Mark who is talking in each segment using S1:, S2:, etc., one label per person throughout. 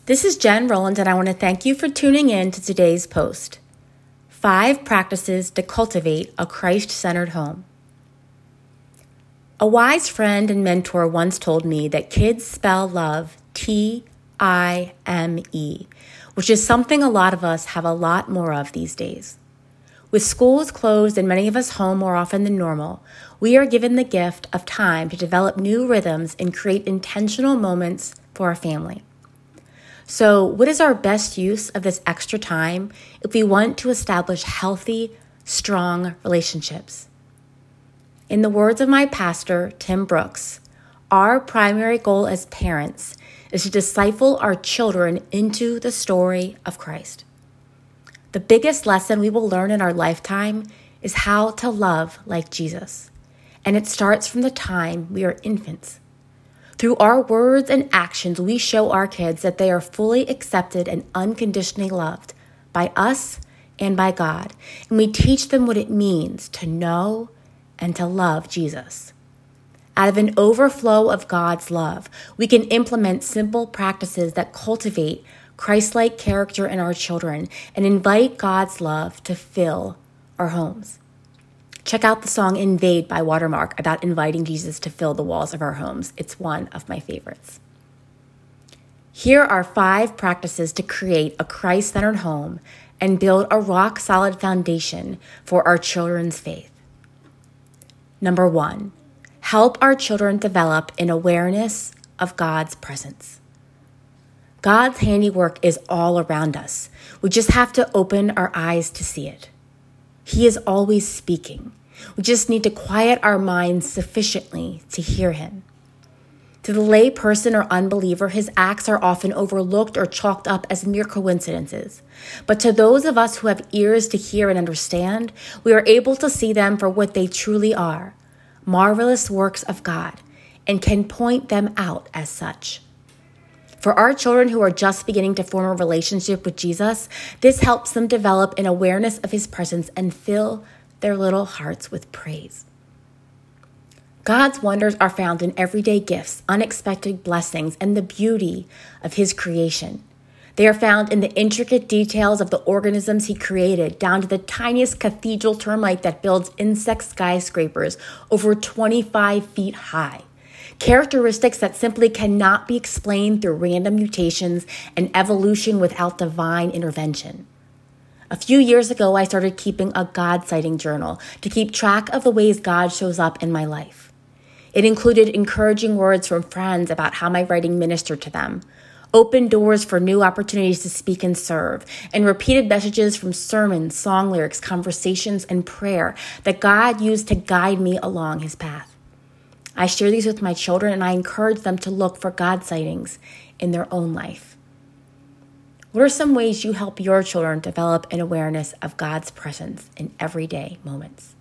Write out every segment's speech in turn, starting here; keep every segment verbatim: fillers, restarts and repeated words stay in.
S1: This is Jen Rowland, and I want to thank you for tuning in to today's post. Five practices to cultivate a Christ-centered home. A wise friend and mentor once told me that kids spell love T I M E, which is something a lot of us have a lot more of these days. With schools closed and many of us home more often than normal, we are given the gift of time to develop new rhythms and create intentional moments for our family. So, what is our best use of this extra time if we want to establish healthy, strong relationships? In the words of my pastor, Tim Brooks, our primary goal as parents is to disciple our children into the story of Christ. The biggest lesson we will learn in our lifetime is how to love like Jesus, and it starts from the time we are infants. Through our words and actions, we show our kids that they are fully accepted and unconditionally loved by us and by God, and we teach them what it means to know and to love Jesus. Out of an overflow of God's love, we can implement simple practices that cultivate Christ-like character in our children and invite God's love to fill our homes. Check out the song Invade by Watermark about inviting Jesus to fill the walls of our homes. It's one of my favorites. Here are five practices to create a Christ-centered home and build a rock-solid foundation for our children's faith. Number one, help our children develop an awareness of God's presence. God's handiwork is all around us. We just have to open our eyes to see it. He is always speaking. We just need to quiet our minds sufficiently to hear him. To the lay person or unbeliever, his acts are often overlooked or chalked up as mere coincidences. But to those of us who have ears to hear and understand, we are able to see them for what they truly are, marvelous works of God, and can point them out as such. For our children who are just beginning to form a relationship with Jesus, this helps them develop an awareness of his presence and fill their little hearts with praise. God's wonders are found in everyday gifts, unexpected blessings, and the beauty of his creation. They are found in the intricate details of the organisms he created, down to the tiniest cathedral termite that builds insect skyscrapers over twenty-five feet high. Characteristics that simply cannot be explained through random mutations and evolution without divine intervention. A few years ago, I started keeping a God sighting journal to keep track of the ways God shows up in my life. It included encouraging words from friends about how my writing ministered to them, open doors for new opportunities to speak and serve, and repeated messages from sermons, song lyrics, conversations, and prayer that God used to guide me along his path. I share these with my children, and I encourage them to look for God sightings in their own life. What are some ways you help your children develop an awareness of God's presence in everyday moments?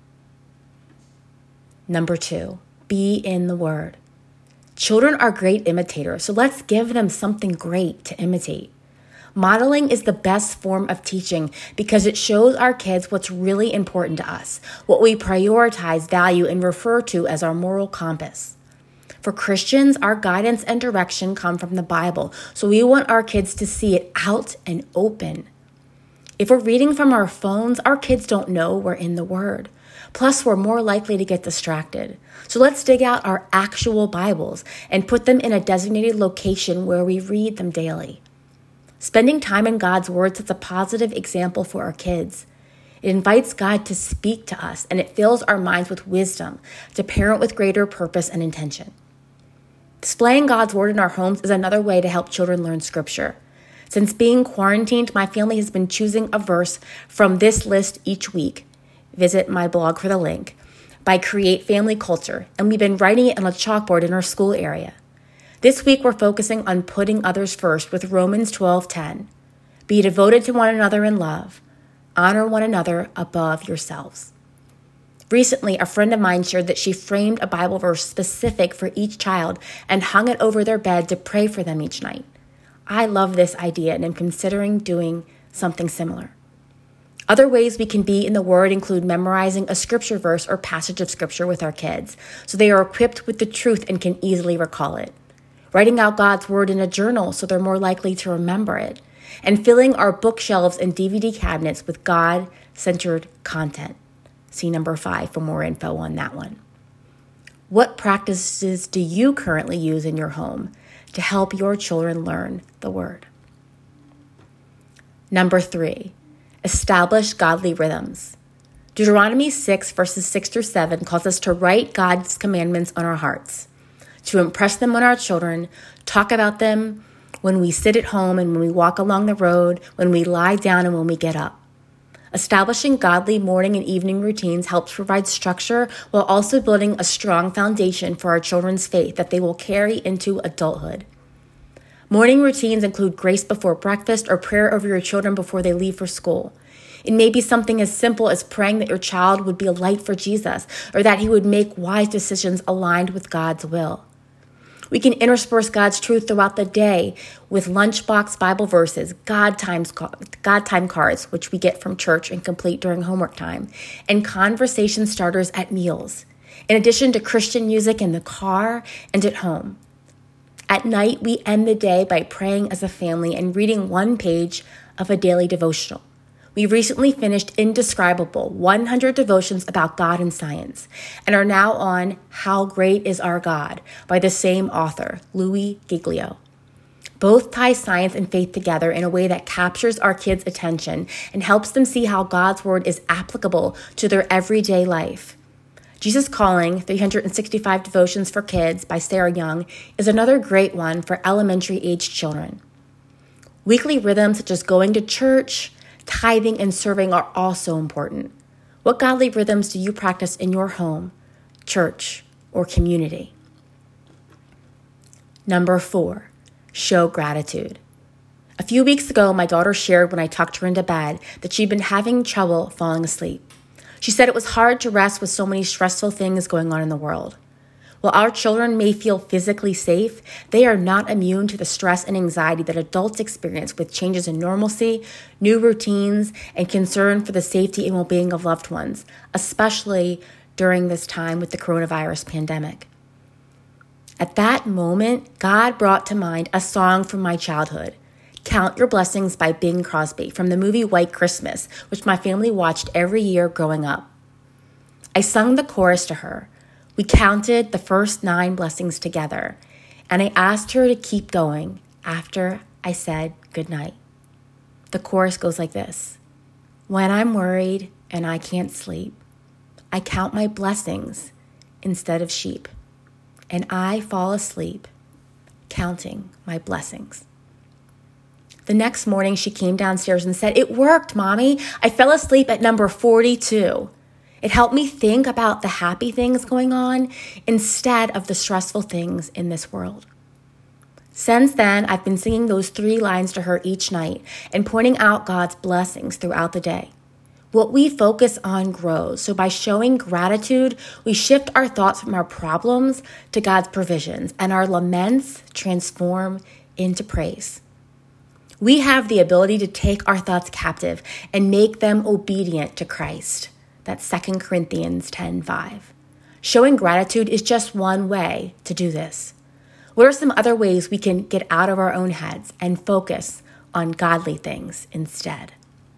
S1: Number two, be in the Word. Children are great imitators, so let's give them something great to imitate. Modeling is the best form of teaching because it shows our kids what's really important to us, what we prioritize, value, and refer to as our moral compass. For Christians, our guidance and direction come from the Bible, so we want our kids to see it out and open. If we're reading from our phones, our kids don't know we're in the Word. Plus, we're more likely to get distracted. So let's dig out our actual Bibles and put them in a designated location where we read them daily. Spending time in God's Word sets a positive example for our kids. It invites God to speak to us, and it fills our minds with wisdom to parent with greater purpose and intention. Displaying God's Word in our homes is another way to help children learn Scripture. Since being quarantined, my family has been choosing a verse from this list each week. Visit my blog for the link by Create Family Culture, and we've been writing it on a chalkboard in our school area. This week, we're focusing on putting others first with Romans twelve ten. Be devoted to one another in love. Honor one another above yourselves. Recently, a friend of mine shared that she framed a Bible verse specific for each child and hung it over their bed to pray for them each night. I love this idea and am considering doing something similar. Other ways we can be in the Word include memorizing a scripture verse or passage of scripture with our kids, so they are equipped with the truth and can easily recall it. writing out God's word in a journal so they're more likely to remember it, and filling our bookshelves and D V D cabinets with God-centered content. See number five for more info on that one. What practices do you currently use in your home to help your children learn the word? Number three, establish godly rhythms. Deuteronomy six, verses six through seven calls us to write God's commandments on our hearts, to impress them on our children, talk about them when we sit at home and when we walk along the road, when we lie down and when we get up. Establishing godly morning and evening routines helps provide structure while also building a strong foundation for our children's faith that they will carry into adulthood. Morning routines include grace before breakfast or prayer over your children before they leave for school. It may be something as simple as praying that your child would be a light for Jesus or that he would make wise decisions aligned with God's will. We can intersperse God's truth throughout the day with lunchbox Bible verses, God times, God time cards, which we get from church and complete during homework time, and conversation starters at meals, in addition to Christian music in the car and at home. At night, we end the day by praying as a family and reading one page of a daily devotional. We recently finished Indescribable, one hundred Devotions About God and Science, and are now on How Great Is Our God by the same author, Louis Giglio. Both tie science and faith together in a way that captures our kids' attention and helps them see how God's word is applicable to their everyday life. Jesus Calling, three hundred sixty-five Devotions for Kids by Sarah Young, is another great one for elementary-aged children. Weekly rhythms such as going to church, tithing, and serving are also important. What godly rhythms do you practice in your home, church, or community? Number four, show gratitude. A few weeks ago, my daughter shared when I tucked her into bed that she'd been having trouble falling asleep. She said it was hard to rest with so many stressful things going on in the world. While our children may feel physically safe, they are not immune to the stress and anxiety that adults experience with changes in normalcy, new routines, and concern for the safety and well-being of loved ones, especially during this time with the coronavirus pandemic. At that moment, God brought to mind a song from my childhood, Count Your Blessings by Bing Crosby, from the movie White Christmas, which my family watched every year growing up. I sung the chorus to her. We counted the first nine blessings together, and I asked her to keep going after I said goodnight. The chorus goes like this. When I'm worried and I can't sleep, I count my blessings instead of sheep, and I fall asleep counting my blessings. The next morning, she came downstairs and said, "It worked, Mommy. I fell asleep at number forty-two. It helped me think about the happy things going on instead of the stressful things in this world." Since then, I've been singing those three lines to her each night and pointing out God's blessings throughout the day. What we focus on grows, so by showing gratitude, we shift our thoughts from our problems to God's provisions, and our laments transform into praise. We have the ability to take our thoughts captive and make them obedient to Christ. That's Second Corinthians ten five. Showing gratitude is just one way to do this. What are some other ways we can get out of our own heads and focus on godly things instead?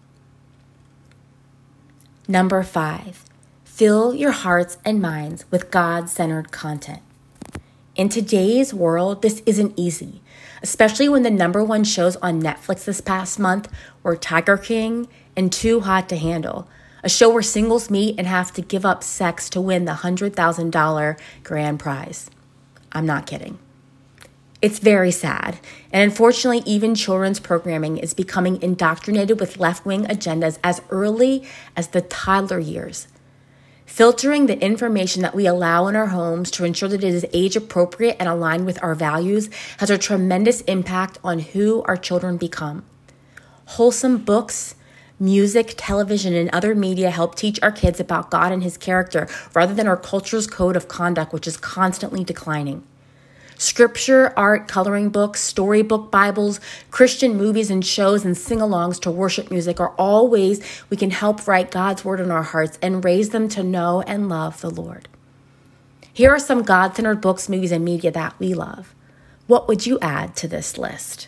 S1: Number five, fill your hearts and minds with God-centered content. In today's world, this isn't easy, especially when the number one shows on Netflix this past month were Tiger King and Too Hot to Handle, a show where singles meet and have to give up sex to win the one hundred thousand dollars grand prize. I'm not kidding. It's very sad, and unfortunately, even children's programming is becoming indoctrinated with left-wing agendas as early as the toddler years. Filtering the information that we allow in our homes to ensure that it is age-appropriate and aligned with our values has a tremendous impact on who our children become. Wholesome books, music, television, and other media help teach our kids about God and his character rather than our culture's code of conduct, which is constantly declining. Scripture, art, coloring books, storybook Bibles, Christian movies and shows, and sing-alongs to worship music are all ways we can help write God's word in our hearts and raise them to know and love the Lord. Here are some God-centered books, movies, and media that we love. What would you add to this list?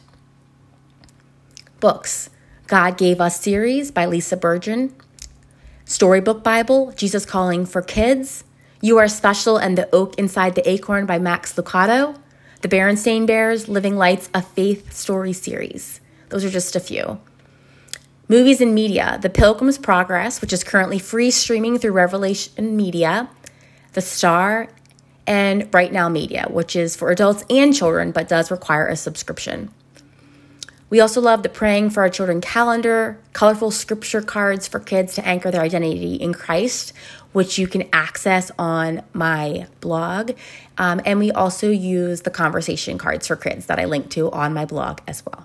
S1: Books. God Gave Us series by Lisa Bergen. Storybook Bible, Jesus Calling for Kids. You Are Special and the Oak Inside the Acorn by Max Lucado. The Berenstain Bears, Living Lights, a Faith Story series. Those are just a few. Movies and media. The Pilgrim's Progress, which is currently free streaming through Revelation Media. The Star, and Right Now Media, which is for adults and children, but does require a subscription. We also love the Praying for Our Children calendar, colorful scripture cards for kids to anchor their identity in Christ, which you can access on my blog. Um, and we also use the conversation cards for kids that I link to on my blog as well.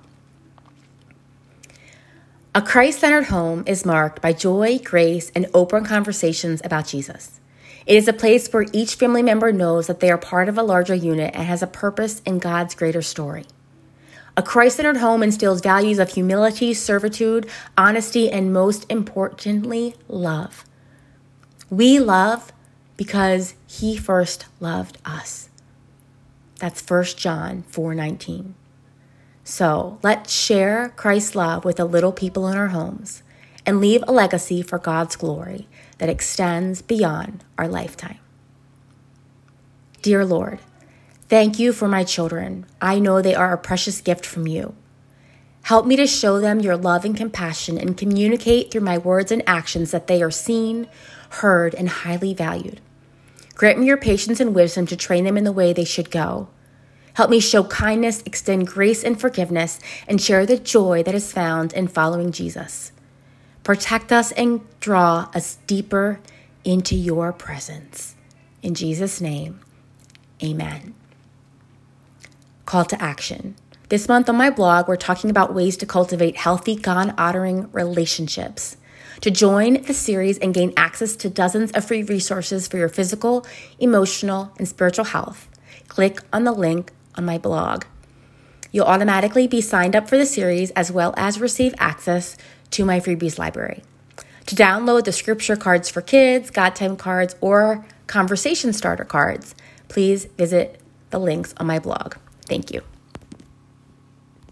S1: A Christ-centered home is marked by joy, grace, and open conversations about Jesus. It is a place where each family member knows that they are part of a larger unit and has a purpose in God's greater story. A Christ-centered home instills values of humility, servitude, honesty, and most importantly, love. We love because he first loved us. That's First John four nineteen. So let's share Christ's love with the little people in our homes and leave a legacy for God's glory that extends beyond our lifetime. Dear Lord, thank you for my children. I know they are a precious gift from you. Help me to show them your love and compassion and communicate through my words and actions that they are seen, heard, and highly valued. Grant me your patience and wisdom to train them in the way they should go. Help me show kindness, extend grace and forgiveness, and share the joy that is found in following Jesus. Protect us and draw us deeper into your presence. In Jesus' name, amen. Call to action. This month on my blog, we're talking about ways to cultivate healthy, God-honoring relationships. To join the series and gain access to dozens of free resources for your physical, emotional, and spiritual health, click on the link on my blog. You'll automatically be signed up for the series as well as receive access to my freebies library. To download the scripture cards for kids, God Time cards, or conversation starter cards, please visit the links on my blog. Thank you.